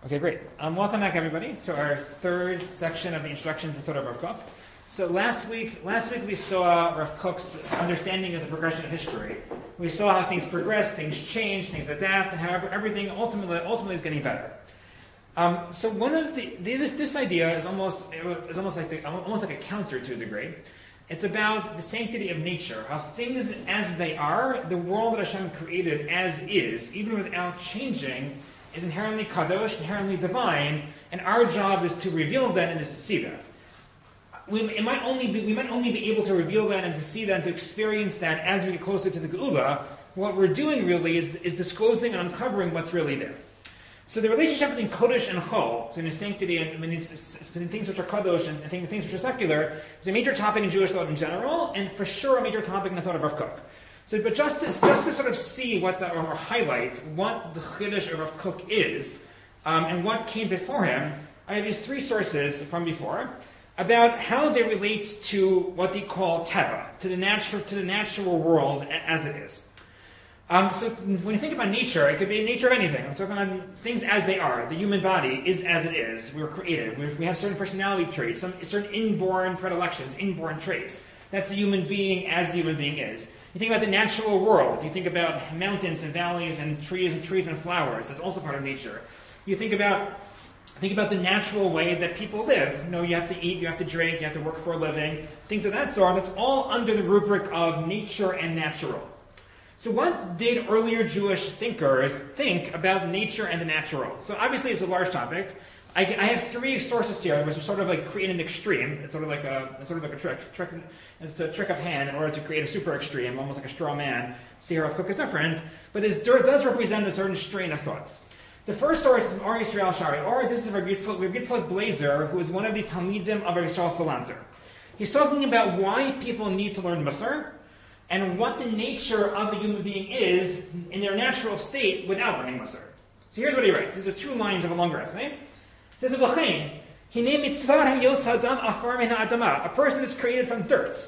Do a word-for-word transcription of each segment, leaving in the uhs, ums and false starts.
Okay, great. Um, welcome back, everybody, to our third section of the Introduction to Torah of Rav Kook. So last week, last week we saw Rav Kook's understanding of the progression of history. We saw how things progress, things change, things adapt, and how everything ultimately, ultimately is getting better. Um, so one of the, the this, this idea is almost is almost like the, almost like a counter to a degree. It's about the sanctity of nature, how things as they are, the world that Hashem created as is, even without changing, is inherently kadosh, inherently divine, and our job is to reveal that and is to see that. We, it might only be, we might only be able to reveal that and to see that and to experience that as we get closer to the Geula. What we're doing really is, is disclosing and uncovering what's really there. So the relationship between kodesh and chol, between sanctity and between things which are kadosh and things which are secular, is a major topic in Jewish thought in general, and for sure a major topic in the thought of Rav Kook. So, but just to, just to sort of see what the, or highlight what the chiddush of Rav Kook is, um, and what came before him, I have these three sources from before about how they relate to what they call teva, to the natural, to the natural world as it is. Um, so when you think about nature, it could be nature of anything. We're talking about things as they are. The human body is as it is. We were created. We, we have certain personality traits, some certain inborn predilections, inborn traits. That's the human being as the human being is. You think about the natural world. You think about mountains and valleys and trees and trees and flowers. That's also part of nature. You think about think about the natural way that people live. You know, you have to eat, you have to drink, you have to work for a living. Things of that sort. That's all under the rubric of nature and natural. So what did earlier Jewish thinkers think about nature and the natural? So obviously it's a large topic. I, I have three sources here, which are sort of like create an extreme. It's sort of like a, it's sort of like a trick. trick it's a trick of hand in order to create a super extreme, almost like a straw man. See, Rav Kook is different, but this does represent a certain strain of thought. The first source is from Or Yisrael Shari. Or this is Rav Yitzchak Blazer, who is one of the Talmidim of Rav Yisrael Salanter. He's talking about why people need to learn Musar, and what the nature of the human being is in their natural state without learning Musar. So here's what he writes. These are two lines of a longer essay. It says, a person is created from dirt.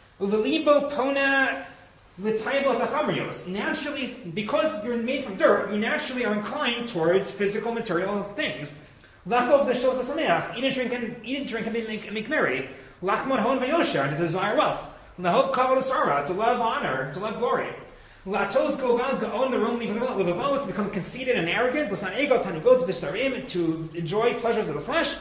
Naturally, because you're made from dirt, you naturally are inclined towards physical, material things. Eat and drink and, eat and, drink and make, make merry. To desire wealth. To love honor, to love glory. To become conceited and arrogant, to enjoy pleasures of the flesh.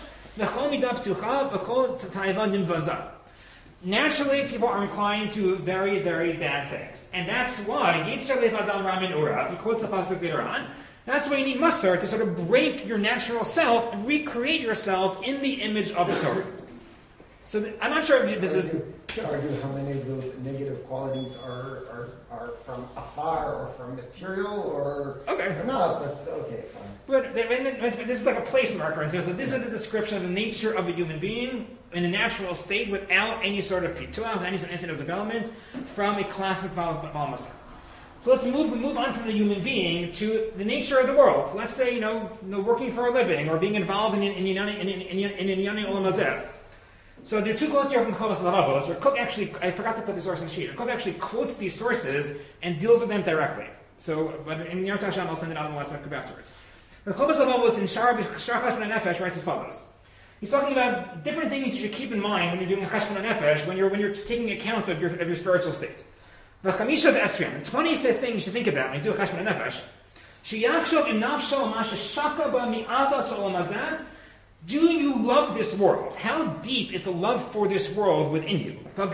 Naturally, people are inclined to very, very bad things. And that's why, he quotes the pasuk later on, that's why you need Musar to sort of break your natural self and recreate yourself in the image of the Torah. So th- I'm not sure if this is... Could argue how many of those negative qualities are are, are from afar or from material or, okay. or not, but okay, fine. But, but this is like a place marker in terms of this is the description of the nature of a human being in a natural state without any sort of pituah, any sort of development from a classic Baal Musar. So let's move move on from the human being to the nature of the world. Let's say, you know, you know working for a living or being involved in in in in in in Inyani Olam Hazeh. So there are two quotes here from the Chovos HaLevavos, where Kook actually, I forgot to put the source on the sheet, Kook actually quotes these sources and deals with them directly. So, but in Yom Hashem, I'll send it out on WhatsApp afterwards. The Chovos HaLevavos in Shar Cheshbon HaNefesh writes as follows. He's talking about different things you should keep in mind when you're doing a Cheshbon HaNefesh, when you're, when you're taking account of your, of your spiritual state. The Chamisha V'Esrim, the twenty-fifth thing you should think about when you do a Cheshbon HaNefesh, Sheyachshov im nafsho masha shaka ba mi'avas olam hazeh. Do you love this world? How deep is the love for this world within you? How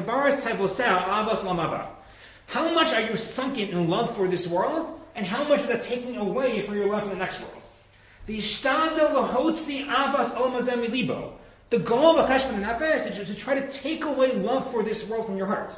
much are you sunken in love for this world? And how much is that taking away from your love for the next world? The goal of Cheshbon HaNefesh is to try to take away love for this world from your heart.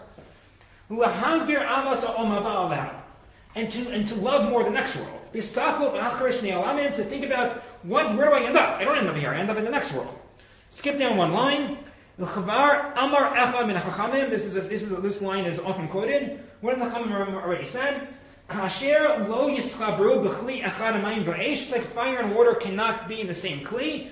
And to, and to love more the next world. To think about, what, where do I end up? I don't end up here, I end up in the next world. Skip down one line. This is a, this is a, this line is often quoted. One of the Chachamim already said, just like fire and water cannot be in the same kli.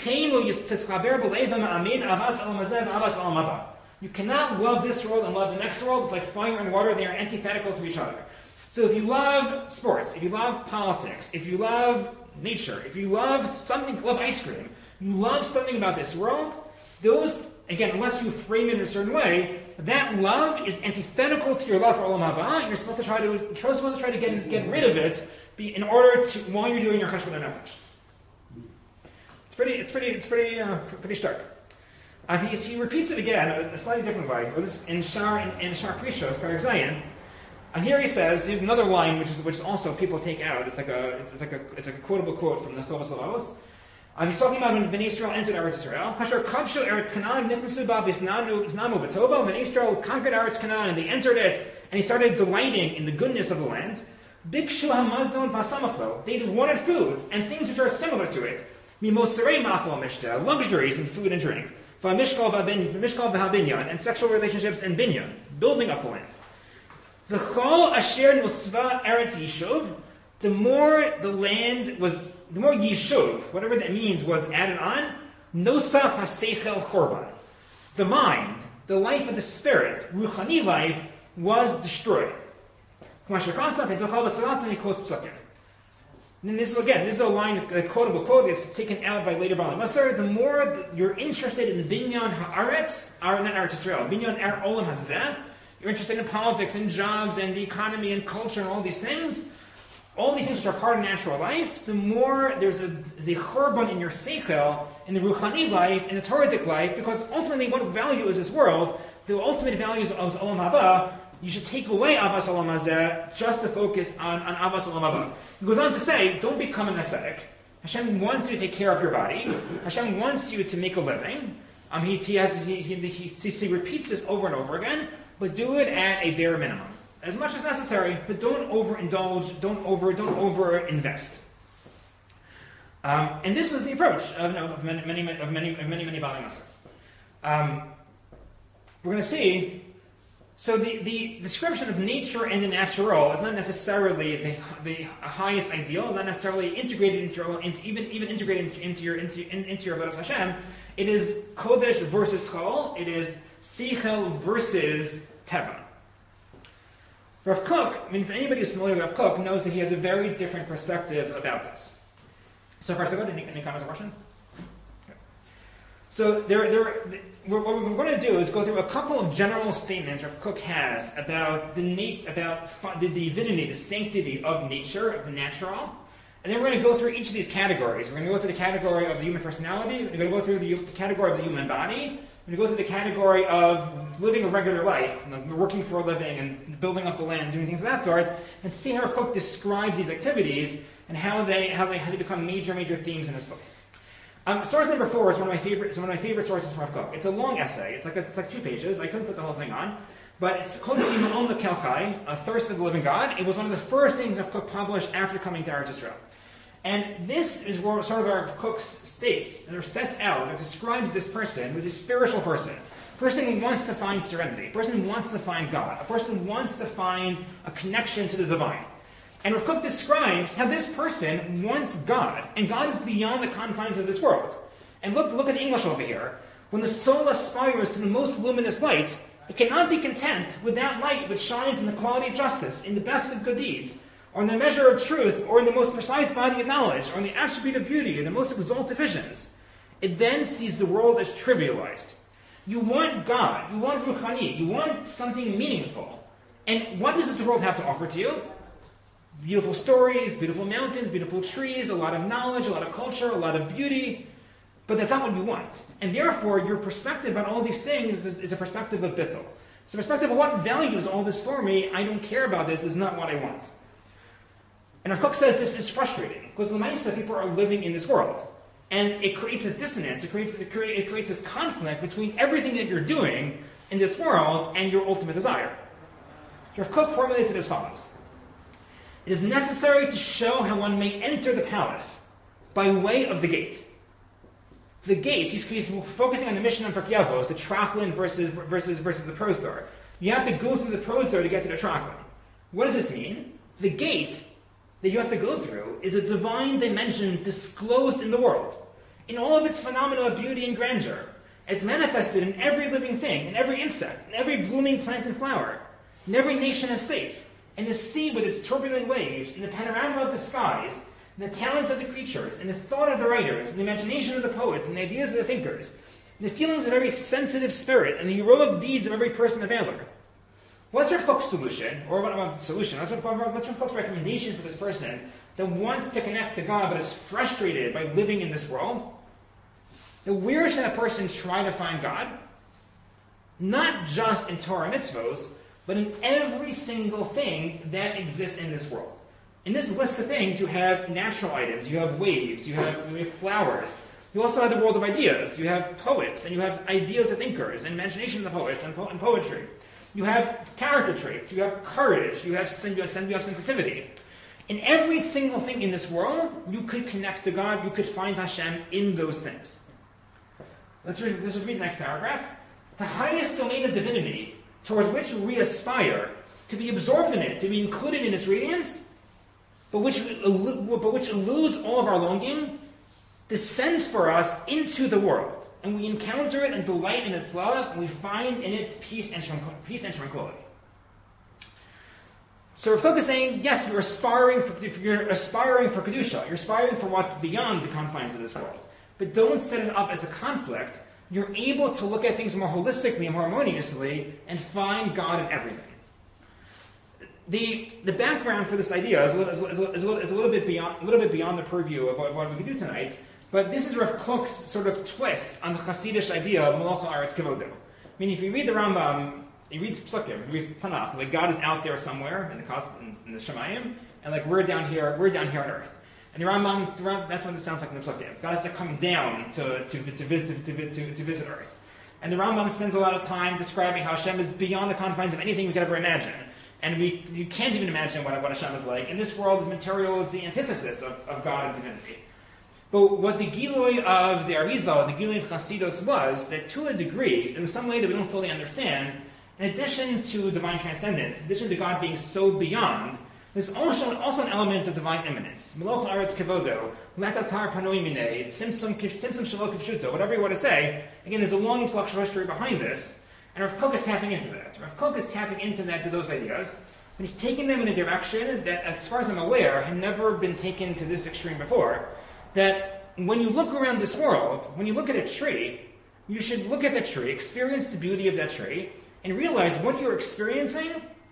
You cannot love this world and love the next world. It's like fire and water, they are antithetical to each other. So if you love sports, if you love politics, if you love nature, if you love something, love ice cream, you love something about this world, those, again, unless you frame it in a certain way, that love is antithetical to your love for Olam Haba, and you're supposed to try to, you're supposed to, try to get, get rid of it be, in order to, while you're doing your cheshbon nefesh. It's pretty, it's pretty, it's pretty, uh, pretty stark. Uh, he, he repeats it again, a slightly different way, in Shar, in, in Shar Prishos, Perek Zayin. And here he says, there's another line which is which also people take out. It's like a it's, it's like a it's like a quotable quote from the Chovos Halachos. Um, he's talking about when Bnei Israel entered Eretz Israel. Hasher kavshu Eretz Canaan nifnesu ba bisnanu b'tova. Bnei Israel conquered Eretz Canaan and they entered it, and he started delighting in the goodness of the land. Bikshu hamazon v'asamachlo. They wanted food and things which are similar to it. Mimosarei machlo mishta, luxuries in food and drink. V'mishkal v'habinyan, and sexual relationships and binyan, building up the land. The chol asher nosva eretz yishuv, the more the land was, the more yishuv, whatever that means, was added on, nosaf haseichel chorban. The mind, the life of the spirit, ruchani life, was destroyed. And then this is, again, this is a line, a quotable quote, it's taken out by later Baalei Musar. The more you're interested in the binyan haaretz, or not Eretz Yisrael, binyan er olam hazeh, you're interested in politics and jobs and the economy and culture and all these things, all these things which are part of natural life, the more there's a, there's a churban in your seichel, in the ruchani life, in the Toradic life, because ultimately what value is this world? The ultimate values of Olam Haba, you should take away Avas Olam Hazeh just to focus on, on Avas Olam Haba. He goes on to say, don't become an ascetic. Hashem wants you to take care of your body. Hashem wants you to make a living. Um, he, he, has, he, he, he, he repeats this over and over again, but do it at a bare minimum, as much as necessary. But don't overindulge, don't over, don't over invest. Um, and this was the approach of, of many, many, of many, of many, many Baalei Musar. Um, we're going to see. So the, the description of nature and the natural is not necessarily the, the highest ideal. It's not necessarily integrated into your into, even even integrated into, into your into, in, into your Avodas Hashem. It is kodesh versus chol. It is seichel versus teva. Rav Kook, I mean, if anybody who's familiar with Rav Kook knows that he has a very different perspective about this. So far, so good. Any, any comments or questions? Okay. So there, there, what we're going to do is go through a couple of general statements Rav Kook has about the nat- about the divinity, the sanctity of nature, of the natural. And then we're going to go through each of these categories. We're going to go through the category of the human personality. We're going to go through the category of the human body. We're going to go through the category of living a regular life, you know, working for a living and building up the land, doing things of that sort, and see how Rav Kook describes these activities and how they how they how they become major major themes in his book. Um, source number four is one of my favorite. It's one of my favorite sources from Rav Kook. It's a long essay. It's like a, it's like two pages. I couldn't put the whole thing on, but it's called Siman Lekel Chai, A Thirst for the Living God. It was one of the first things Rav Kook published after coming to Eretz Yisrael. And this is where sort of Rav Kook states, or sets out, or describes this person who is a spiritual person. A person who wants to find serenity. A person who wants to find God. A person who wants to find a connection to the divine. And Rav Kook describes how this person wants God, and God is beyond the confines of this world. And look, look at the English over here. When the soul aspires to the most luminous light, it cannot be content with that light which shines in the quality of justice, in the best of good deeds, or in the measure of truth, or in the most precise body of knowledge, or in the attribute of beauty, or the most exalted visions. It then sees the world as trivialized. You want God, you want Ruchani, you want something meaningful. And what does this world have to offer to you? Beautiful stories, beautiful mountains, beautiful trees, a lot of knowledge, a lot of culture, a lot of beauty. But that's not what you want. And therefore, your perspective on all these things is a perspective of bittul. It's a perspective of what value is all this for me. I don't care about this. Is not what I want. And Rav Kook says this is frustrating because l'maisa people are living in this world, and it creates this dissonance. It creates it, create, it creates this conflict between everything that you're doing in this world and your ultimate desire. Rav Kook formulates it as follows. It is necessary to show how one may enter the palace by way of the gate. The gate, he's, he's focusing on the mission of Pirkei Avos, the trachlin versus, versus, versus the prosdor. You have to go through the prosdor to get to the trachlin. What does this mean? The gate that you have to go through is a divine dimension disclosed in the world, in all of its phenomena of beauty and grandeur. It's manifested in every living thing, in every insect, in every blooming plant and flower, in every nation and state. And the sea with its turbulent waves, and the panorama of the skies, and the talents of the creatures, and the thought of the writers, and the imagination of the poets, and the ideas of the thinkers, and the feelings of every sensitive spirit, and the heroic deeds of every person of valor. What's Rav Kook's solution, or what about solution? What's Rav Kook's recommendation for this person that wants to connect to God but is frustrated by living in this world? Now, where should that person try to find God? Not just in Torah mitzvos, but in every single thing that exists in this world. In this list of things, you have natural items, you have waves, you have, you have flowers. You also have the world of ideas. You have poets, and you have ideas of thinkers, and imagination of the poets, and, po- and poetry. You have character traits, you have courage, you have, you have sensitivity. In every single thing in this world, you could connect to God, you could find Hashem in those things. Let's, read, let's just read the next paragraph. The highest domain of divinity towards which we aspire to be absorbed in it, to be included in its radiance, but which, but which eludes all of our longing, descends for us into the world, and we encounter it and delight in its love, and we find in it peace and, peace and tranquility. So we're focusing, yes, you're aspiring for, you're aspiring for Kedusha, you're aspiring for what's beyond the confines of this world. But don't set it up as a conflict. You're able to look at things more holistically and more harmoniously and find God in everything. The, the background for this idea is a little, is a little, is a little, is a little bit beyond a little bit beyond the purview of what, what we can do tonight, but this is Rav Kook's sort of twist on the Hasidic idea of Malach Haaretz Kevodo. I mean, if you read the Rambam, you read Psukim, you read Tanakh, like God is out there somewhere in the in, in the Shemayim, and like we're down here, we're down here on earth. And the Rambam, that's what it sounds like in the Psukim. God has to come down to to to visit to, to, to visit earth. And the Rambam spends a lot of time describing how Hashem is beyond the confines of anything we could ever imagine. And we you can't even imagine what, what Hashem is like. In this world, is material is the antithesis of, of God and divinity. But what the Gilui of the Arizal, the Gilui of Chasidus was, that to a degree, in some way that we don't fully understand, in addition to divine transcendence, in addition to God being so beyond, there's also, also an element of divine immanence. Malach Haaretz Kevodo, Latatar Panoi Minei, Simsum Shelo Kivshuto, whatever you want to say. Again, there's a long intellectual history behind this. And Rav Kook is tapping into that. Rav Kook is tapping into that, to those ideas, and he's taking them in a direction that, as far as I'm aware, had never been taken to this extreme before. That when you look around this world, when you look at a tree, you should look at the tree, experience the beauty of that tree, and realize what you're experiencing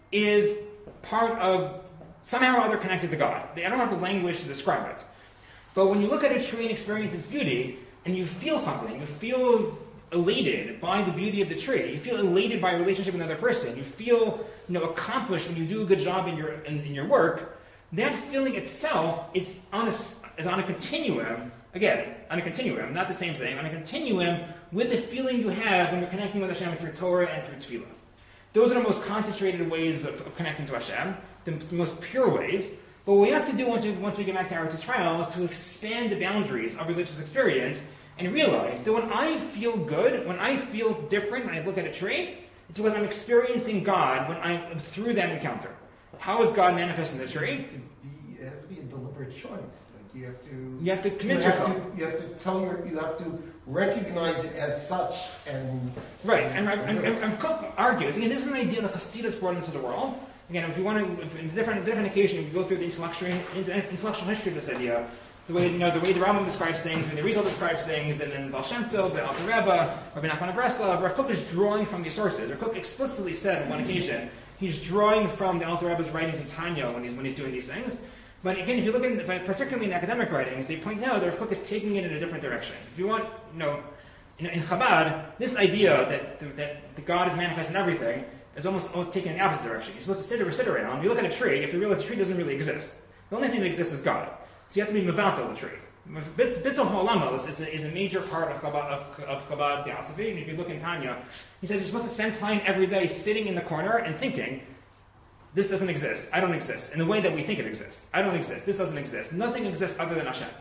is part of, somehow or other connected to God. I don't have the language to describe it. But when you look at a tree and experience its beauty, and you feel something, you feel elated by the beauty of the tree. You feel elated by a relationship with another person. You feel, you know, accomplished when you do a good job in your in, in your work. That feeling itself is on a, is on a continuum. Again, on a continuum, not the same thing. On a continuum with the feeling you have when you're connecting with Hashem through Torah and through Tefillah. Those are the most concentrated ways of, of connecting to Hashem, the most pure ways. But what we have to do once we once we get back to our trial is to expand the boundaries of religious experience. And realize that when I feel good, when I feel different, when I look at a tree, it's because I'm experiencing God when I'm through that encounter. How is God manifest in the tree? It has to be, it has to be a deliberate choice. Like you have to. You have to commit you have yourself. To, you have to tell your. You have to recognize it as such. And right. And and, and, and Kook argues again. This is an idea that Hasidus brought into the world. Again, if you want to, if in a different different occasion, you go through the intellectual intellectual history of this idea. The way, you know, the way the Rambam describes things, and the Arizal describes things, and then Baal Shem Tov, the Alter Rebbe, Rabbi Nachman of Breslov, Rav Kook is drawing from these sources. Rav Kook explicitly said on one occasion, he's drawing from the Alter Rebbe's writings in Tanya when he's, when he's doing these things. But again, if you look at, particularly in academic writings, they point out that Rav Kook is taking it in a different direction. If you want, you know, in, in Chabad, this idea that, that, that God is manifest in everything is almost taken in the opposite direction. You're supposed to sit or sit around, you look at a tree, you have to realize the tree doesn't really exist. The only thing that exists is God. So you have to be mevatel the tree. Bittul Ha'olamos is a, is a major part of Chabad, of, of Chabad theosophy. And if you look in Tanya, he says you're supposed to spend time every day sitting in the corner and thinking, this doesn't exist, I don't exist, in the way that we think it exists. I don't exist, this doesn't exist. Nothing exists other than Hashem.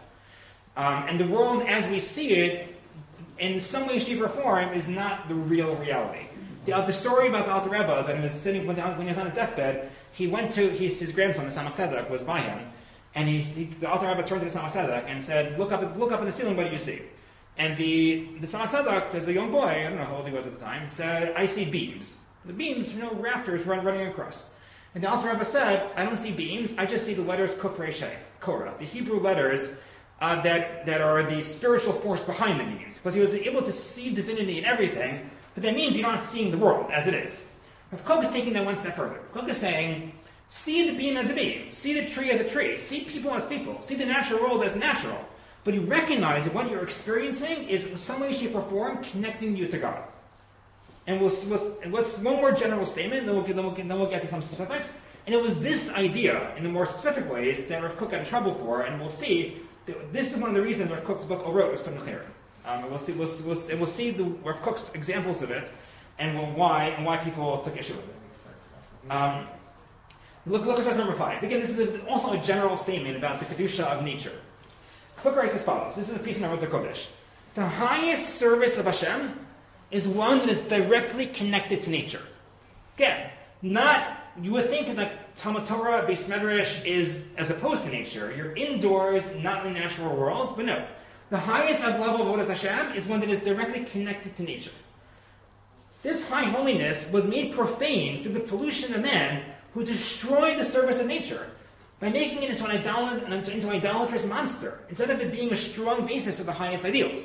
Um, and the world as we see it, in some way, shape, or form, is not the real reality. The, uh, the story about the Alter Rebbe is that he was sitting, when, when he was on his deathbed, he went to, his, his grandson, the Tzemach Tzedek, was by him, and he, he, the Alter Rebbe turned to the Tzemach Tzedek and said, look up, look up in the ceiling, what do you see? And the, the Tzemach Tzedek, as a young boy, I don't know how old he was at the time, said, I see beams. The beams, you know, rafters run, running across. And the Alter Rebbe said, I don't see beams, I just see the letters Kuf Resh Hey. Korah, the Hebrew letters uh, that, that are the spiritual force behind the beams. Because he was able to see divinity in everything, but that means you're not seeing the world as it is. Rav Kook is taking that one step further. Rav Kook is saying, see the beam as a beam, see the tree as a tree, see people as people, see the natural world as natural. But you recognize that what you're experiencing is in some way, shape, or form connecting you to God. And we'll, we'll, let's one more general statement, then we'll, get, then, we'll get, then we'll get to some specifics. And it was this idea, in the more specific ways, that Rav Kook got in trouble for, and we'll see that this is one of the reasons Rav Kook's book Orot was put in Chayrim. Um, and we'll see, we'll, we'll, and we'll see the Rav Kook's examples of it, and we'll, why and why people took issue with it. Um, look, look at source number five. Again, this is a, also a general statement about the kedusha of nature. Kook writes as follows. This is a piece in Orot Kodesh. The highest service of Hashem is one that is directly connected to nature. Again, not, you would think that Talmud Torah, Beis Medrash is as opposed to nature. You're indoors, not in the natural world, but no. The highest level of Avodas Hashem is one that is directly connected to nature. This high holiness was made profane through the pollution of man who destroyed the service of nature by making it into an, idol- into an idolatrous monster, instead of it being a strong basis of the highest ideals.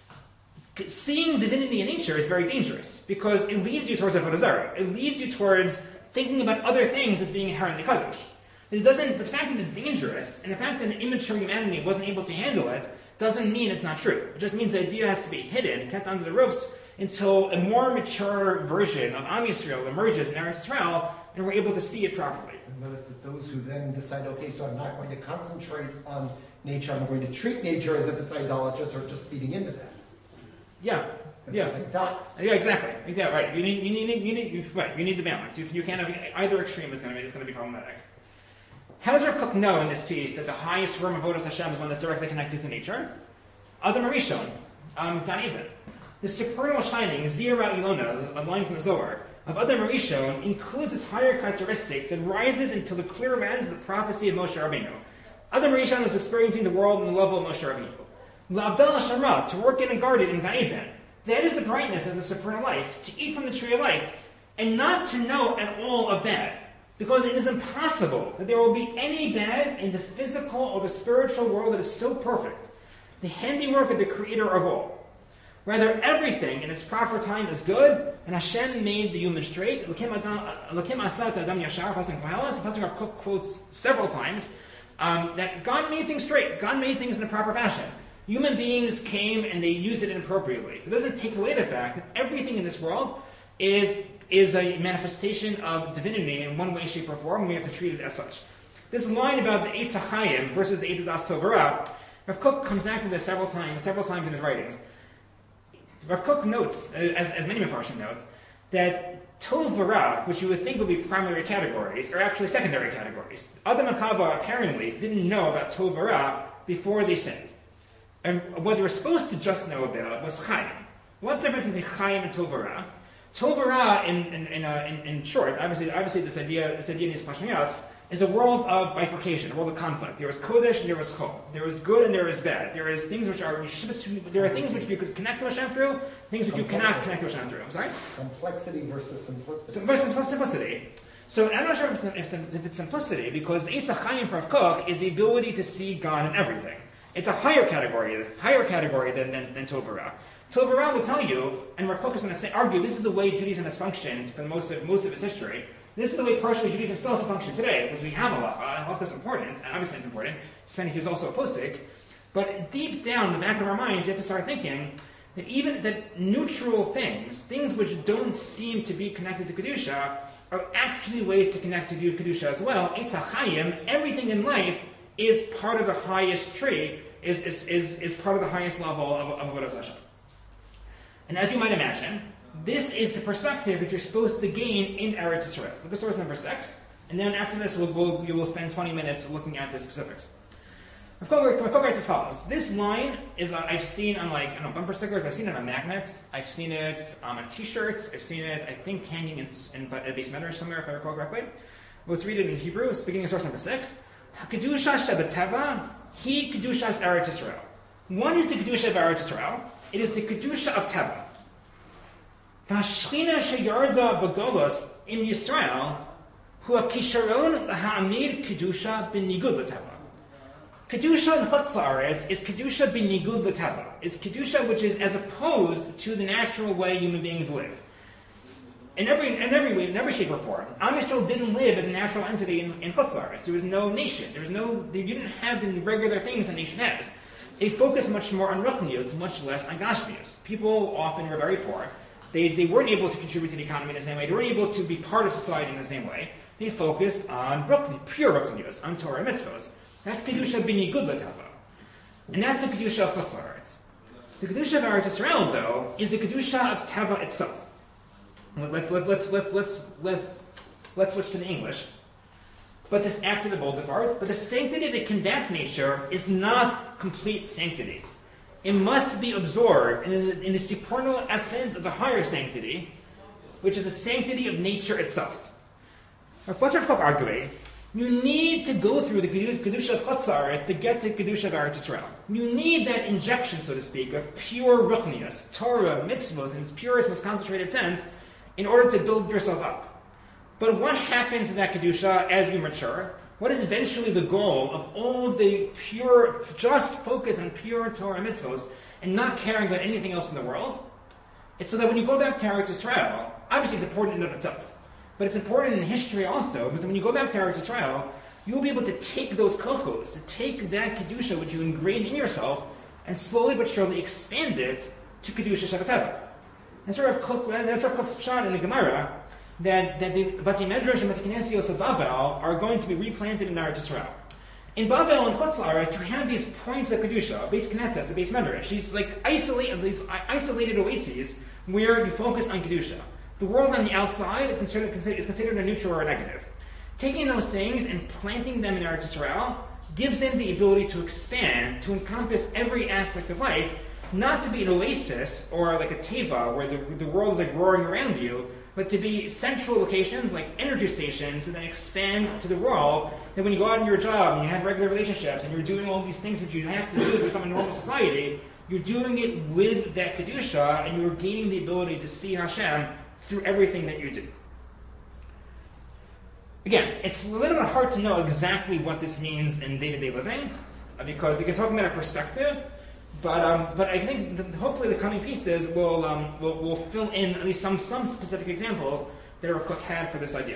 Seeing divinity in nature is very dangerous, because it leads you towards Avodah Zarah. It leads you towards thinking about other things as being inherently kadosh. It doesn't, the fact that it's dangerous, and the fact that an immature humanity wasn't able to handle it, doesn't mean it's not true. It just means the idea has to be hidden, kept under the roofs, until a more mature version of Am Yisrael emerges in Eretz Yisrael, and we're able to see it properly. And notice that those who then decide, okay, so I'm not going to concentrate on nature, I'm going to treat nature as if it's idolatrous or just feeding into that. Yeah, It's yeah, like that. yeah, exactly, exactly right. You need, you need, you need, you, right. You need the balance. You, you can't have either extreme. Is going to be, it's going to be problematic. How does Rav Kook know in this piece that the highest form of Avodas Hashem is one that's directly connected to nature? Adam Arishon, um, Gan Eden. The supernal shining, Zira Ilona, a line from the Zohar, of Adam Arishon includes this higher characteristic that rises until the clear ends of the prophecy of Moshe Rabbeinu. Adam Arishon is experiencing the world on the level of Moshe Rabbeinu. L'Abdallah Shamra, to work in a garden in Gan Eden. That is the brightness of the supernal life, to eat from the tree of life, and not to know at all of bad. Because it is impossible that there will be any bad in the physical or the spiritual world that is so perfect, the handiwork of the Creator of all. Rather, everything in its proper time is good, and Hashem made the human straight. Elokim asat adam yashar, Pasuk Koheles. Pasuk Rav Kook quotes several times um, that God made things straight. God made things in a proper fashion. Human beings came and they used it inappropriately. It doesn't take away the fact that everything in this world is, is a manifestation of divinity in one way, shape, or form, and we have to treat it as such. This line about the Eitz HaChaim versus the Eitz Das Tov V'Ra, Rav Kook comes back to this several times, several times in his writings. Rav Kook notes, as, as many Mefarshim note, that Tov V'Ra, which you would think would be primary categories, are actually secondary categories. Adam and Chava apparently didn't know about Tov V'Ra before they sinned. And what they were supposed to just know about was Chaim. What's the difference between Chaim and Tov V'Ra? Tov V'Ra, in, in, in, uh, in, in short, obviously, obviously this idea, this idea needs fleshing out, is a world of bifurcation, a world of conflict. There was Kodesh and there was Chol. There was good and there was bad. There is things which are, there are things which you could connect to Hashem through, things which you cannot connect to Hashem through. I'm sorry? Complexity versus simplicity. Versus simplicity. So I'm not sure if it's, if it's simplicity, because the Eitz HaChaim for Rav Kook is the ability to see God in everything. It's a higher category, higher category than, than, than Tov V'Ra. Tov V'Ra will tell you, and Rav Kook is going to say, argue, this is the way Judaism has functioned for most of, most of its history. This is the way partially Judaism still has to function today, because we have halacha, and halacha is important, and obviously it's important. Hispanic is also a posik. But deep down in the back of our minds, you have to start thinking that even that neutral things, things which don't seem to be connected to Kedusha, are actually ways to connect to Kedusha as well. Eitz HaChaim, everything in life, is part of the highest tree, is, is, is, is part of the highest level of, of Avodas Hashem. And as you might imagine, this is the perspective that you're supposed to gain in Eretz Yisrael. Look at source number six, and then after this, we'll, we'll, we will spend twenty minutes looking at the specifics. Rav Kook writes as follows. This line is uh, I've seen on like I don't know, bumper stickers, I've seen it on magnets, I've seen it um, on t-shirts, I've seen it, I think, hanging in, in a Beis Medrash somewhere, if I recall correctly. Let's read it in Hebrew, it's beginning of source number six. HaKedusha Shebeteva, He Kedushas Eretz Yisrael. One is the Kedusha of Eretz Yisrael, it is the Kedusha of Teva. V'hashchina sheyarda b'golos in Yisrael, hu ha'kisharon ha'amid Kedusha b'nigud l'Teva. Kedusha in Chutz La'aretz is Kedusha b'nigud l'teva. It's Kedusha which is as opposed to the natural way human beings live. In every, in every way, in every shape or form, Am Yisrael didn't live as a natural entity in, in Chutz La'aretz. There was no nation. There was no. They didn't have the regular things a nation has. They focused much more on ruchnius, much less on gashmius. People often were very poor. They they weren't able to contribute to the economy in the same way. They weren't able to be part of society in the same way. They focused on ruchni, pure ruchnius, on Torah mitzvos. That's Kedusha b'nigud l'teva. And that's the Kedusha of Chutz La'aretz. The Kedusha of Eretz Yisrael, though, is the Kedusha of Teva itself. Let, let, let, let's, let's, let's, let, let's switch to the English. But this after the bold part. But the sanctity that combats nature is not complete sanctity. It must be absorbed in the, in the supernal essence of the higher sanctity, which is the sanctity of nature itself. What's our arguing? You need to go through the Kedusha of Chutz La'aretz to get to Kedusha of Eretz Yisrael. You need that injection, so to speak, of pure ruchnius, Torah, mitzvos, in its purest, most concentrated sense, in order to build yourself up. But what happens in that Kedusha as we mature? What is eventually the goal of all of the pure, just focus on pure Torah mitzvos and not caring about anything else in the world? It's so that when you go back to Eretz Yisrael, obviously it's important in and of itself. But it's important in history also, because when you go back to Eretz Yisrael, you'll be able to take those kochos, to take that Kedusha which you ingrained in yourself, and slowly but surely expand it to Kedusha Shabbat Teva. That's sort of Koch, that's sort of Koch's pshat in the Gemara, that, that the Bati Medrash and Bati Knesios of Bavel are going to be replanted in Eretz Yisrael. In Bavel and Chutz La'aretz, you have these points of Kedusha, a base Knesset, a base Medrash. These like isolated, these isolated oases where you focus on Kedusha. The world on the outside is considered, is considered a neutral or a negative. Taking those things and planting them in Eretz Yisrael gives them the ability to expand, to encompass every aspect of life, not to be an oasis or like a teva where the, the world is like roaring around you, but to be central locations like energy stations that then expand to the world, that when you go out on your job and you have regular relationships and you're doing all these things which you have to do to become a normal society, you're doing it with that Kedusha and you're gaining the ability to see Hashem through everything that you do. Again, it's a little bit hard to know exactly what this means in day-to-day living, because you can talk about a perspective, but um, but I think that hopefully the coming pieces will, um, will will fill in at least some, some specific examples that Rav Kook had for this idea.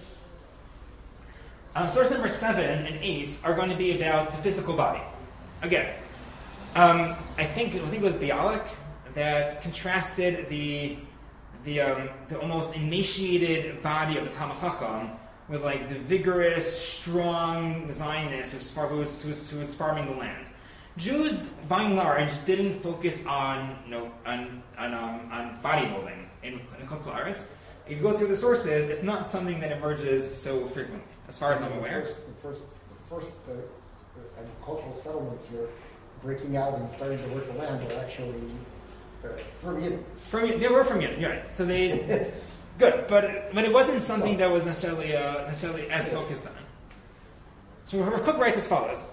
Um, source number seven and eight are going to be about the physical body. Again, um, I think I think it was Bialik that contrasted the the um, the almost emaciated body of the Talmid Chacham with like the vigorous, strong Zionist who was, far, who was, who was, who was farming the land. Jews, by and large, didn't focus on you know on on, um, on bodybuilding in, in Chutz La'aretz. If you go through the sources, it's not something that emerges so frequently, as far as I'm aware. The first, the first, the first uh, agricultural settlements here, breaking out and starting to work the land, were actually uh, from Yidden. From they were from Yidden, right? So they good, but but it wasn't something that was necessarily uh, necessarily as focused on. So Rav Kook writes as follows.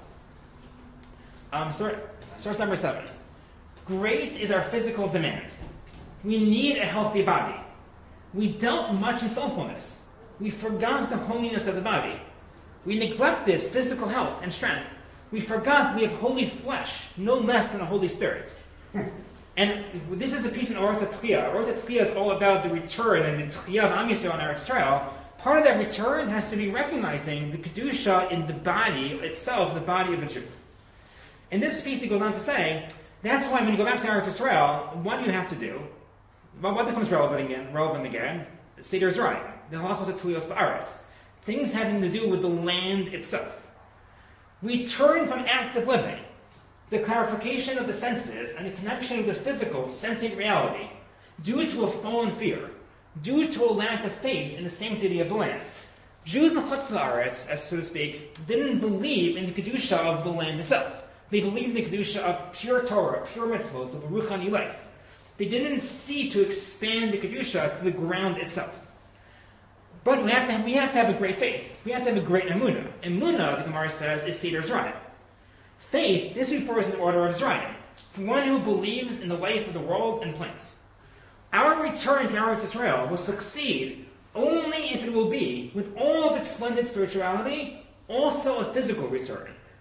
Um, source, source number seven. Great is our physical demand. We need a healthy body. We dealt much in soulfulness. We forgot the holiness of the body. We neglected physical health and strength. We forgot we have holy flesh, no less than a Holy Spirit. And this is a piece in Orot HaTzchiyah. Orot HaTzchiyah is all about the return and the Tzchiyah of Am Yisrael and Eretz Yisrael. Part of that return has to be recognizing the Kedusha in the body itself, the body of a Jew. In this piece, he goes on to say, that's why when you go back to Eretz Yisrael, what do you have to do? Well, what becomes relevant again? Relevant again? Seder Zerayim, the halachos atlios ba'aretz, things having to do with the land itself. We turn from active living, the clarification of the senses, and the connection of the physical, sentient reality, due to a fallen fear, due to a lack of faith in the sanctity of the land. Jews in the Chutz La'aretz, as so to speak, didn't believe in the kedusha of the land itself. They believed in the kedusha of pure Torah, pure mitzvos, of the ruchani life. They didn't see to expand the kedusha to the ground itself. But we have to have, we have to have a great faith. We have to have a great emunah. Emunah, the Gemara says, is Seder Zerayim. Faith, this refers to the order of Zerayim, one who believes in the life of the world and plants. Our return to Eretz Yisrael will succeed only if it will be, with all of its splendid spirituality, also a physical return,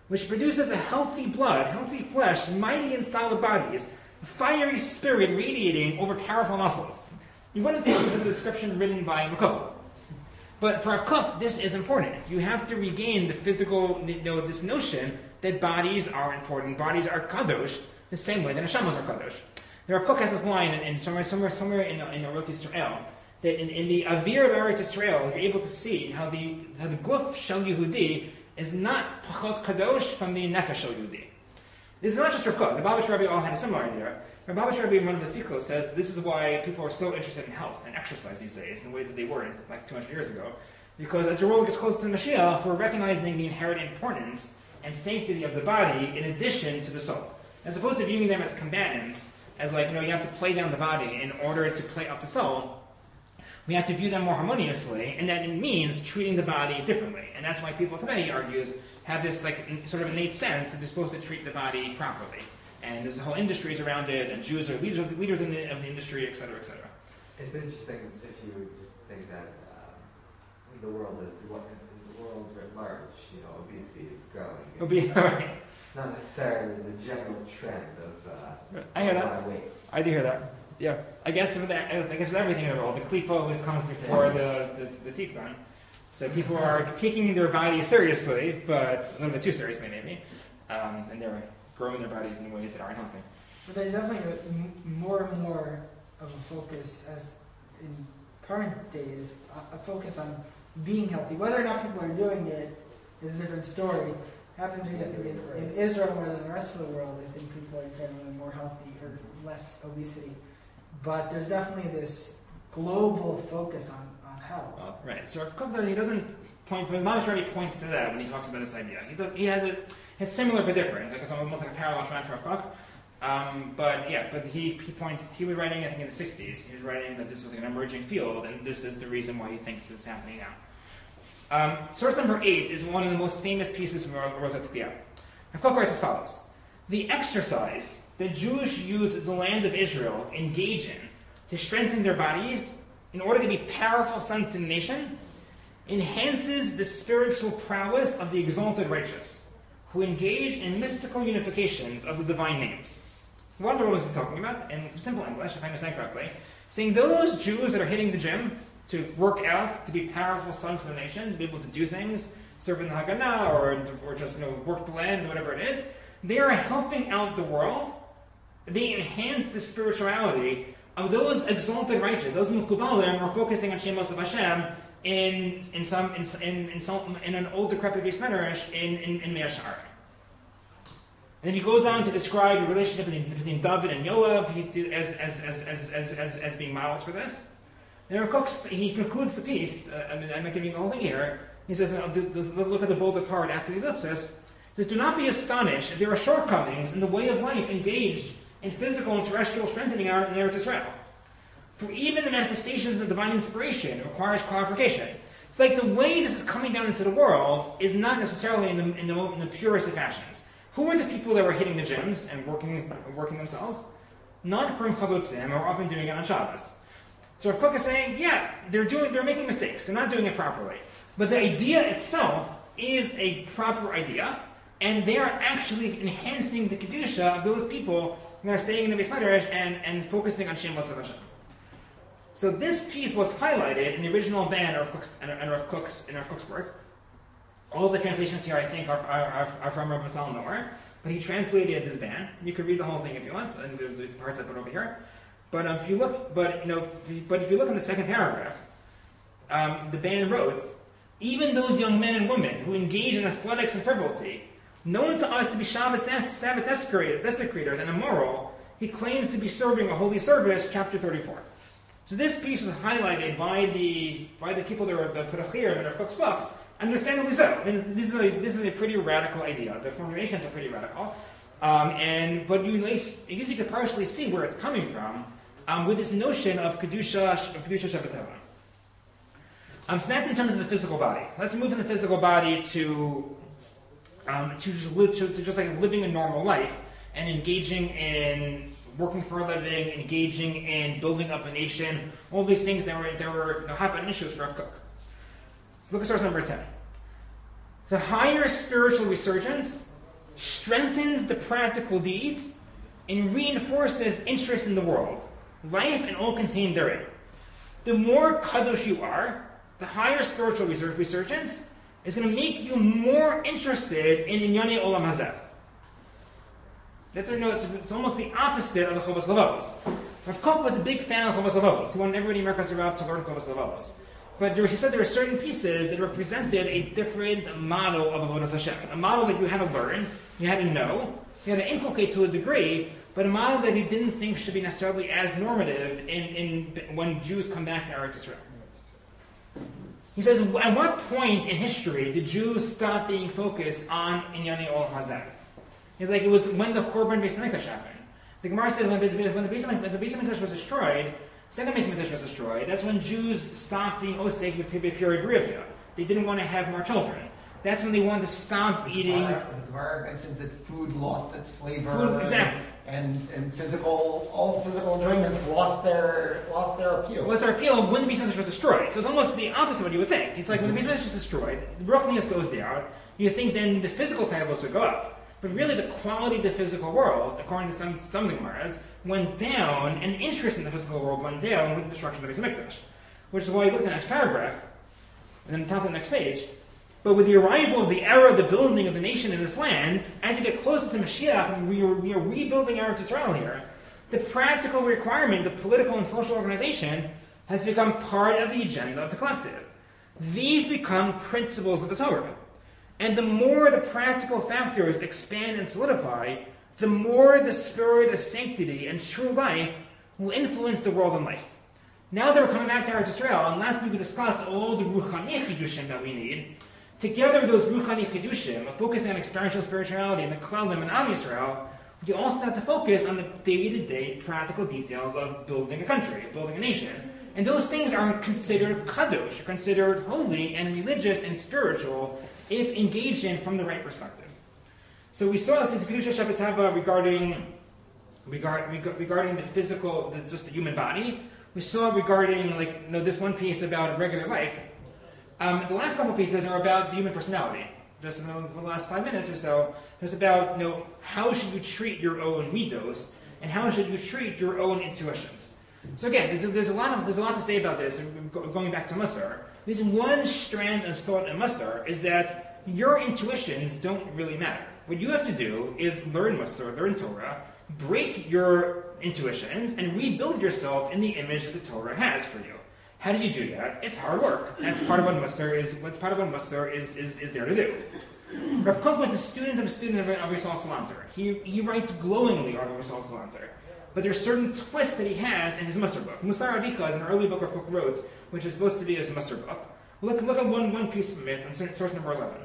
which produces a healthy blood, healthy flesh, mighty and solid bodies, a fiery spirit radiating over powerful muscles. You wouldn't think this is a description written by Makubal. But for Rav Kook, this is important. You have to regain the physical, you know, this notion that bodies are important, bodies are kadosh, the same way that neshamas are kadosh. The Rav Kook has this line in, in somewhere, somewhere, somewhere in in Eretz Yisrael that in, in the Avir of Eretz Yisrael, you're able to see how the how the guf shel Yehudi is not pachot kadosh from the nefesh shel Yehudi. This is not just Rav Kook. The Babish Rebbe all had a similar idea. Rav Babish Rebbe in one of the Sikos says this is why people are so interested in health and exercise these days in ways that they weren't like two hundred years ago. Because as the world gets closer to the Mashiach, we're recognizing the inherent importance and sanctity of the body in addition to the soul. As opposed to viewing them as combatants, as like, you know, you have to play down the body in order to play up the soul, we have to view them more harmoniously, and that it means treating the body differently. And that's why people today, he argues, have this like sort of innate sense that they're supposed to treat the body properly. And there's whole industries around it, and Jews are leaders of the, leaders in the, of the industry, et cetera, et cetera. It's interesting if you think that uh, the world is what the world at large, you know, obesity is growing. Obesity, right. Not necessarily the general trend of uh, I hear that. weight. I do hear that. Yeah, I guess with that, I guess with everything in the world, the klipa always comes before the the, the tikvan. So people are taking their body seriously, but a little bit too seriously maybe, um, and they're growing their bodies in ways that aren't helping. But there's definitely a, m- more and more of a focus, as in current days, a, a focus on being healthy. Whether or not people are doing it is a different story. Happens to be, I think, in, in Israel more than the rest of the world, I think people are generally more healthy or less obesity. But there's definitely this global focus on, on health. Well, right. So if he doesn't point, but Mamash already points to that when he talks about this idea. He, does, he has a has similar but different. Like it's almost like a parallel transfer of Koch. Um, but yeah, but he he points. He was writing, I think, in the sixties. He was writing that this was like an emerging field, and this is the reason why he thinks it's happening now. Um, source number eight is one of the most famous pieces of Rosat Tzkiya. Rav Kook writes as follows: the exercise that Jewish youth of the land of Israel engage in to strengthen their bodies in order to be powerful sons to the nation enhances the spiritual prowess of the exalted righteous, who engage in mystical unifications of the divine names. What was he talking about? In simple English, if I understand correctly, saying those Jews that are hitting the gym to work out, to be powerful sons of the nation, to be able to do things, serve in the Haganah, or, or just you know work the land, whatever it is, they are helping out the world. They enhance the spirituality of those exalted righteous, those Mekubalim are focusing on Shemos of Hashem in in some in in, in, some, in an old decrepit base medrash in in, in Mea She'arim. And then he goes on to describe the relationship between, between David and Yoav he, as, as, as, as, as, as, as being models for this. And Rav Kook, he concludes the piece, uh, I mean, I'm not giving the whole thing here. He says, uh, the, the, look at the bolded part after the ellipsis. He says, do not be astonished if there are shortcomings in the way of life engaged in physical and terrestrial strengthening in Eretz Israel. For even the manifestations of divine inspiration requires qualification. It's like the way this is coming down into the world is not necessarily in the, in the, in the purest of fashions. Who are the people that were hitting the gyms and working working themselves? Not from Chavutzim, or often doing it on Shabbos. So Rav Kook is saying, yeah, they're doing, they're making mistakes. They're not doing it properly. But the idea itself is a proper idea, and they are actually enhancing the kedusha of those people that are staying in the Beis Medrash and, and focusing on Shemos of Hashem. So this piece was highlighted in the original ban of Kook's, and, and Rav Kook's, in Rav Kook's work. All the translations here, I think, are, are, are from Rav Masal Noor, but he translated this ban. You could read the whole thing if you want, and the, the parts I put over here. But um, if you look, but you know, but if you look in the second paragraph, um, the ban wrote, even those young men and women who engage in athletics and frivolity, known to us to be Shabbos Sabbath desecrators and immoral, he claims to be serving a holy service. Chapter thirty-four. So this piece was highlighted by the by the people that were that put a clear in Rav Kook's book. Understandably so. I mean, this is a this is a pretty radical idea. The formulations are pretty radical, um, and but you I guess you could partially see where it's coming from um, with this notion of kedusha of kedusha Shabbatova. Um, so that's in terms of the physical body. Let's move from the physical body to um, to just live, to, to just like living a normal life and engaging in working for a living, engaging in building up a nation. All these things that were that were hot button issues for Rav Kook. Look at source number ten. The higher spiritual resurgence strengthens the practical deeds, and reinforces interest in the world, life, and all contained therein. The more kadosh you are, the higher spiritual resurgence is going to make you more interested in Inyane Olam Hazeh. That's you know, it's, it's almost the opposite of the Chovos Levavos. Rav Kook was a big fan of Chovos Levavos. He wanted everybody in Merkaz Rav to learn Chovos Levavos. But there, he said there were certain pieces that represented a different model of Avodas Hashem. A model that you had to learn, you had to know, you had to inculcate to a degree, but a model that he didn't think should be necessarily as normative in, in when Jews come back to Eretz Yisrael. He says, at what point in history did Jews stop being focused on Inyane Olam Hazeh? He's like, it was when the Korban Beis HaMikdash happened. The Gemara says when the, when the Beis HaMikdash was destroyed, second Beis HaMikdash was destroyed, that's when Jews stopped being oseg with pure Ivriya. They didn't want to have more children. That's when they wanted to stop eating. The Gemara mentions that food lost its flavor. Food, exactly. And, and physical, all physical enjoyments lost their lost their appeal. Lost their appeal when the Beis HaMikdash was destroyed. So it's almost the opposite of what you would think. It's like when the Beis HaMikdash is destroyed, the Ruchnius goes down, you think then the physical side of us would go up. But really the quality of the physical world, according to some, some of the Gemaras, went down, and interest in the physical world went down with the destruction of the Beis HaMikdash. Which is why you look at the next paragraph, and then the top of the next page. But with the arrival of the era of the building of the nation in this land, as you get closer to Mashiach, and we are, we are rebuilding Eretz Yisrael here, the practical requirement, the political and social organization, has become part of the agenda of the collective. These become principles of the Torah. And the more the practical factors expand and solidify, the more the spirit of sanctity and true life will influence the world and life. Now that we're coming back to Eretz Yisrael, and last week we discussed all the Ruchani Chidushim that we need, together those Ruchani Chidushim, focusing on experiential spirituality and the Klalim and Am Yisrael, we also have to focus on the day-to-day practical details of building a country, building a nation. And those things are considered kadosh, are considered holy and religious and spiritual if engaged in from the right perspective. So we saw the Kedusha Shabbat Hava regarding, regard, regarding the physical, the, just the human body. We saw regarding like you know, this one piece about regular life. Um, the last couple of pieces are about the human personality. Just in the last five minutes or so, it's about you know, how should you treat your own midos and how should you treat your own intuitions. So again, there's a, there's a lot of there's a lot to say about this. And going back to Musar, there's one strand of thought in Musar is that your intuitions don't really matter. What you have to do is learn Musar, learn Torah, break your intuitions, and rebuild yourself in the image that the Torah has for you. How do you do that? It's hard work. That's part of what Musar is. What's part of what Musar is, is is there to do. Rav Kook was a student of a student of Yisrael Salanter. He he writes glowingly on Yisrael Salanter. But there's certain twists that he has in his Musar book. Musar Avicha is an early book Rav Kook wrote, which is supposed to be his Musar book. Look, look at one, one piece from it on source number eleven.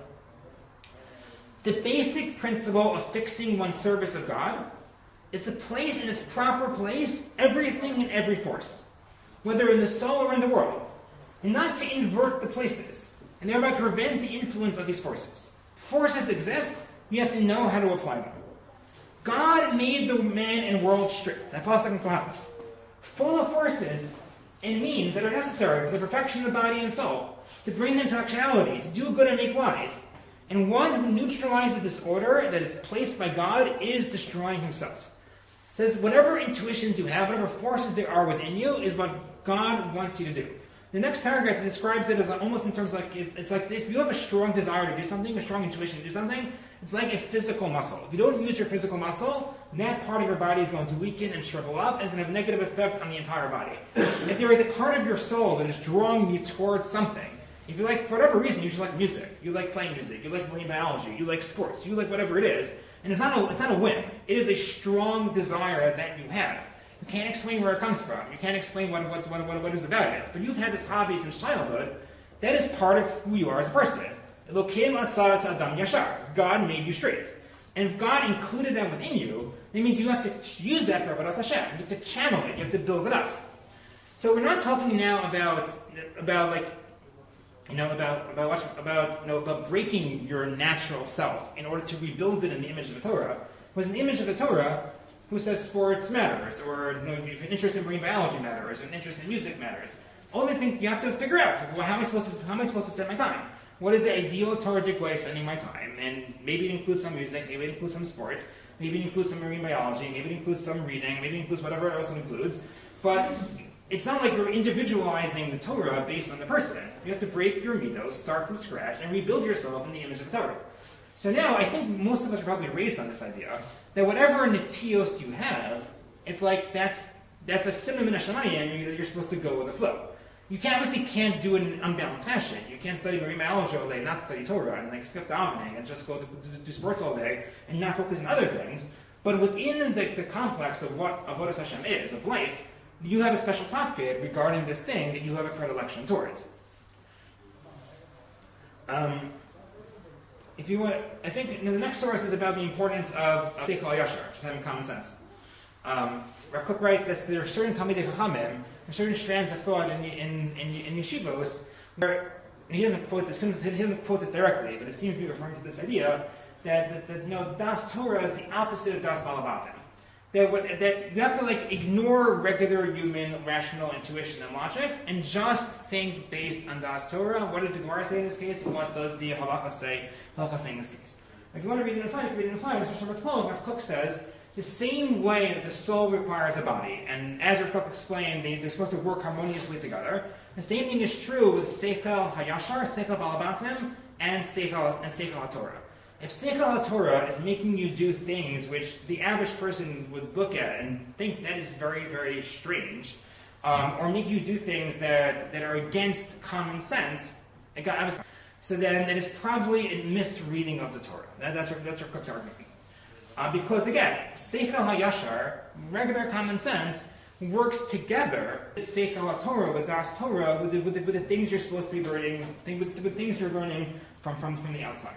The basic principle of fixing one's service of God is to place in its proper place everything and every force, whether in the soul or in the world, and not to invert the places, and thereby prevent the influence of these forces. Forces exist, you have to know how to apply them. God made the man and world straight, that pasuk in Kohalos, full of forces and means that are necessary for the perfection of the body and soul, to bring them to actuality, to do good and make wise. And one who neutralizes this order that is placed by God is destroying himself. It says, whatever intuitions you have, whatever forces there are within you, is what God wants you to do. The next paragraph describes it as almost in terms of like, it's, it's like if you have a strong desire to do something, a strong intuition to do something, it's like a physical muscle. If you don't use your physical muscle, that part of your body is going to weaken and shrivel up and it's going to have a negative effect on the entire body. If there is a part of your soul that is drawing you towards something, if you like, for whatever reason, you just like music, you like playing music, you like marine biology, you like sports, you like whatever it is, and it's not a, it's not a whim. It is a strong desire that you have. You can't explain where it comes from. You can't explain what, what, what, what, what is about it. But you've had this hobby since childhood. That is part of who you are as a person. Elokim asar adam yashar. God made you straight. And if God included that within you, that means you have to use that for Avodas Hashem. You have to channel it. You have to build it up. So we're not talking now about, about like, you know, about about what, about you know about breaking your natural self in order to rebuild it in the image of the Torah. Because in the image of the Torah, who says sports matters, or you know, if you're interested in marine biology matters, or an interest in music matters. All these things you have to figure out. Well, how am I supposed to how am I supposed to spend my time? what is the ideal Torah way of spending my time? And maybe it includes some music, maybe it includes some sports, maybe it includes some marine biology, maybe it includes some reading, maybe it includes whatever else it includes. But it's not like you're individualizing the Torah based on the person. You have to break your midos, start from scratch, and rebuild yourself in the image of the Torah. So now, I think most of us are probably raised on this idea that whatever netios you have, it's like that's that's a simum in Hashemayim that you're supposed to go with the flow. You can't, obviously can't do it in an unbalanced fashion. You can't study marine biology all day, not study Torah, and like skip davening and just go to, to, to do sports all day and not focus on other things. But within the, the complex of what of what Hashem is, of life, you have a special tafkid regarding this thing that you have a predilection towards. Um, if you want, I think you know, the next source is about the importance of Seichel Yashar, just having common sense. Um, Rav Kook writes that there are certain Talmidei Chachamim, certain strands of thought in in in, in yeshivos where he doesn't quote this. He doesn't quote this directly, but it seems to be referring to this idea that, that, that you know, Das Torah is the opposite of Das Balabatim. That, what, that you have to like ignore regular human rational intuition and logic and just think based on Das Torah. What does the Gemara say in this case? And what does the Halakha say? Halakha say in this case. If you want to read it inside, read it inside. Especially twelve, Rav Kook says the same way that the soul requires a body, and as Rav Kook explained, they, they're supposed to work harmoniously together. The same thing is true with Seichel Hayashar, Seichel Balabatim, and Seichel and Seichel HaTorah. If Seichel HaTorah is making you do things which the average person would look at and think that is very, very strange, um, or make you do things that, that are against common sense, so then that is probably a misreading of the Torah. That, that's what, that's what Cook's argument. Uh, because again, Seichel HaYashar, regular common sense, works together with Seichel HaTorah, with Das Torah, with the, with, the, with the things you're supposed to be learning, with, with things you're learning from, from, from the outside.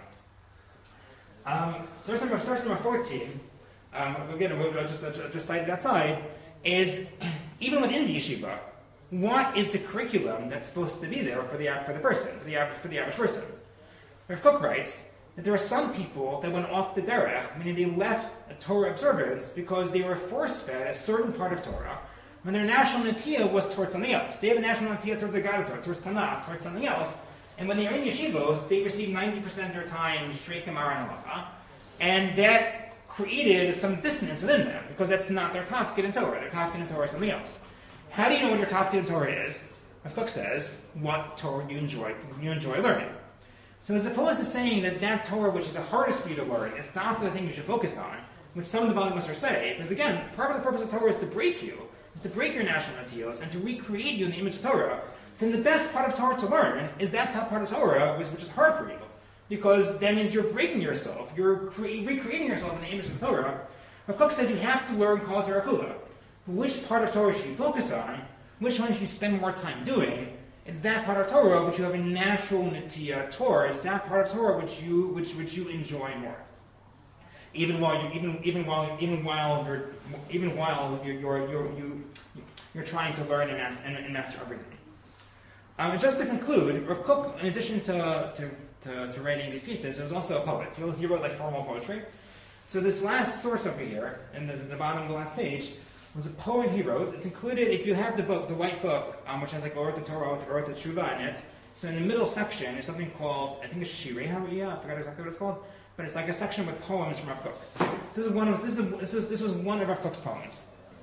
Um, source number, source number fourteen, um, again, we'll just, I'll just cite it outside, is even within the yeshiva, what is the curriculum that's supposed to be there for the for the person, for the average, for the average person? Rav Kook writes that there are some people that went off the derech, meaning they left a Torah observance because they were force-fed a certain part of Torah, when their national netiya was towards something else. They have a national netiya towards the Gadol, towards Tanakh, towards something else. And when they are in yeshivos, they receive ninety percent of their time straight Gemara and Halakha, and that created some dissonance within them, because that's not their tafkid in Torah. Their tafkid in Torah is something else. How do you know what your tafkid in Torah is? Rav Kook says, what Torah you enjoy, you enjoy learning. So as opposed to saying that that Torah which is the hardest for you to learn is not the thing you should focus on, which some of the Balaam say, because again, part of the purpose of Torah is to break you, is to break your national netios and to recreate you in the image of Torah. So the best part of Torah to learn is that top part of Torah, which, which is hard for you, because that means you're breaking yourself, you're cre- recreating yourself in the image of Torah. Rav Kook says you have to learn Kol Torah Kula. Which part of Torah should you focus on? Which one should you spend more time doing? It's that part of Torah which you have a natural netiya toward. It's that part of Torah which you which which you enjoy more. Even while you even even while even while you're even while you're you're you're, you, you're trying to learn and master, and, and master everything. Um, and just to conclude, Rav Kook, in addition to, to, to, to writing these pieces, he was also a poet. He, he wrote like formal poetry. So this last source over here, in the, the bottom of the last page, was a poem he wrote. It's included, if you have the book, the white book, um, which has like Orot Torah, Orot Tshuva in it. So in the middle section, there's something called, I think it's Shirei Hariyah, I forgot exactly what it's called, but it's like a section with poems from Rav Kook. This is one of this is this is this was one of Rav Kook's poems.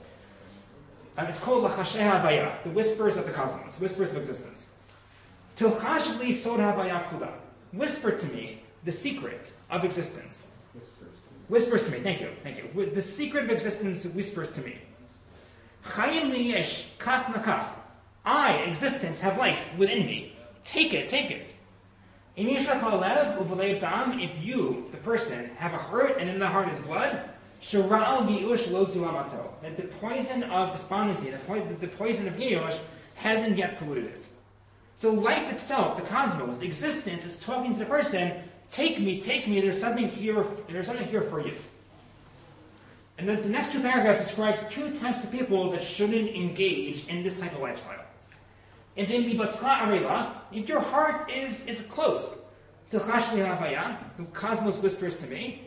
And it's called Lachashei Havaya, the whispers of the cosmos, whispers of existence. Tilchash li sod havaya kula. Whisper to me the secret of existence. Whispers. Whispers to me, thank you, thank you. The secret of existence whispers to me. Chayim li yesh, kach nakach. I, existence, have life within me. Take it, take it. Im yishlach halev uvalev dam, if you, the person, have a heart and in the heart is blood, Shira'al Giyush lo zuamato. That the poison of despondency, the, po- the poison of Giyush, hasn't yet polluted it. So life itself, the cosmos, the existence, is talking to the person, take me, take me, there's something here, there's something here for you. And then the next two paragraphs describe two types of people that shouldn't engage in this type of lifestyle. And then if your heart is, is closed, the cosmos whispers to me,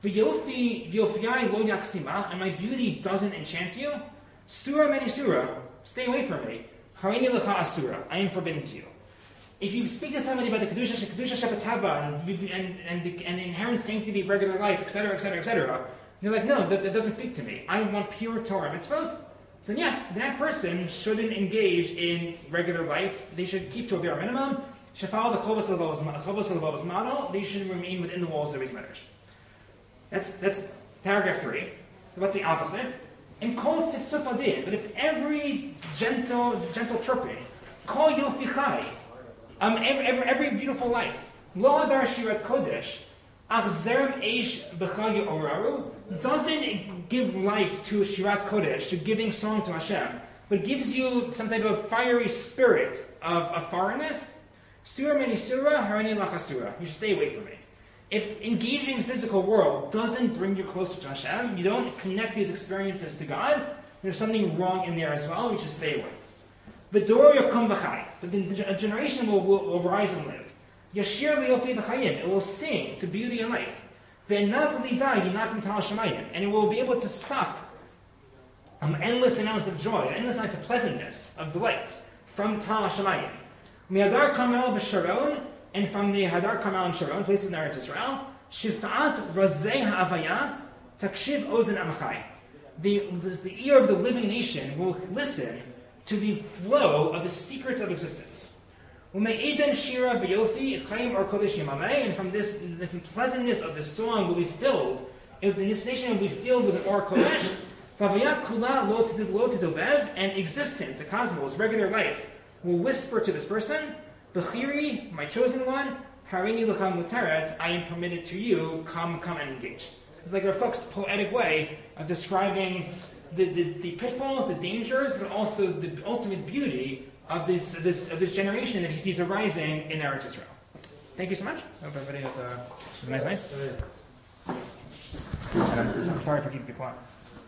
and my beauty doesn't enchant you, surah many surah, stay away from me. I am forbidden to you. if you speak to somebody about the Kedusha, Kedusha Shepherd's Haba, and, and, and, the, and the inherent sanctity of regular life, et cetera, et cetera, et cetera, they're like, no, that, that doesn't speak to me. I want pure Torah mitzvahs. So then yes, that person shouldn't engage in regular life. They should keep to a bare minimum. Should follow the Chovos HaLevavos model. They should remain within the walls of the Beis Medrash. That's that's paragraph three. What's the opposite? And kol tziftzuf adin. But if every gentle gentle chirping, kol yofi chai, um, every, every every beautiful life, lo adar shirat kodesh, ach zerem eish b'chal yoraru, doesn't give life to shirat kodesh, to giving song to Hashem, but gives you some type of fiery spirit of, of foreignness. Surah meni surah, harani lachasura. You should stay away from it. If engaging in the physical world doesn't bring you closer to Hashem, you don't connect these experiences to God, there's something wrong in there as well, you should stay away. V'dor yakum v'chai. But a generation will, will, will rise and live. Yashir liyofi v'chayim. It will sing to beauty and life. V'enab lidai yinakim tal shamayim. And it will be able to suck um, endless amounts of joy, endless amounts of pleasantness, of delight, from tal shamayim. Mi'adar kamel v'sharon. And from the Hadar Karmel and Sharon, places in Eretz Israel, Shifat Razeh Ha'avaya Takshiv Ozen Amachai. The, the ear of the living nation will listen to the flow of the secrets of existence. Ume'eden Shira V'yofi Chaim Or Kodesh Yamalei. And from this, the pleasantness of the song will be filled, this nation will be filled with an Or Kodesh. V'avayat Kula Lo Tidovev. And existence, the cosmos, regular life, will whisper to this person, Bechiri, my chosen one, Harini L'cham Muteret, I am permitted to you, come, come and engage. It's like Rav Kook's poetic way of describing the, the, the pitfalls, the dangers, but also the ultimate beauty of this, this, of this generation that he sees arising in Eretz Israel. Thank you so much. I hope everybody has a, has a nice night. And I'm, I'm sorry for keeping you quiet.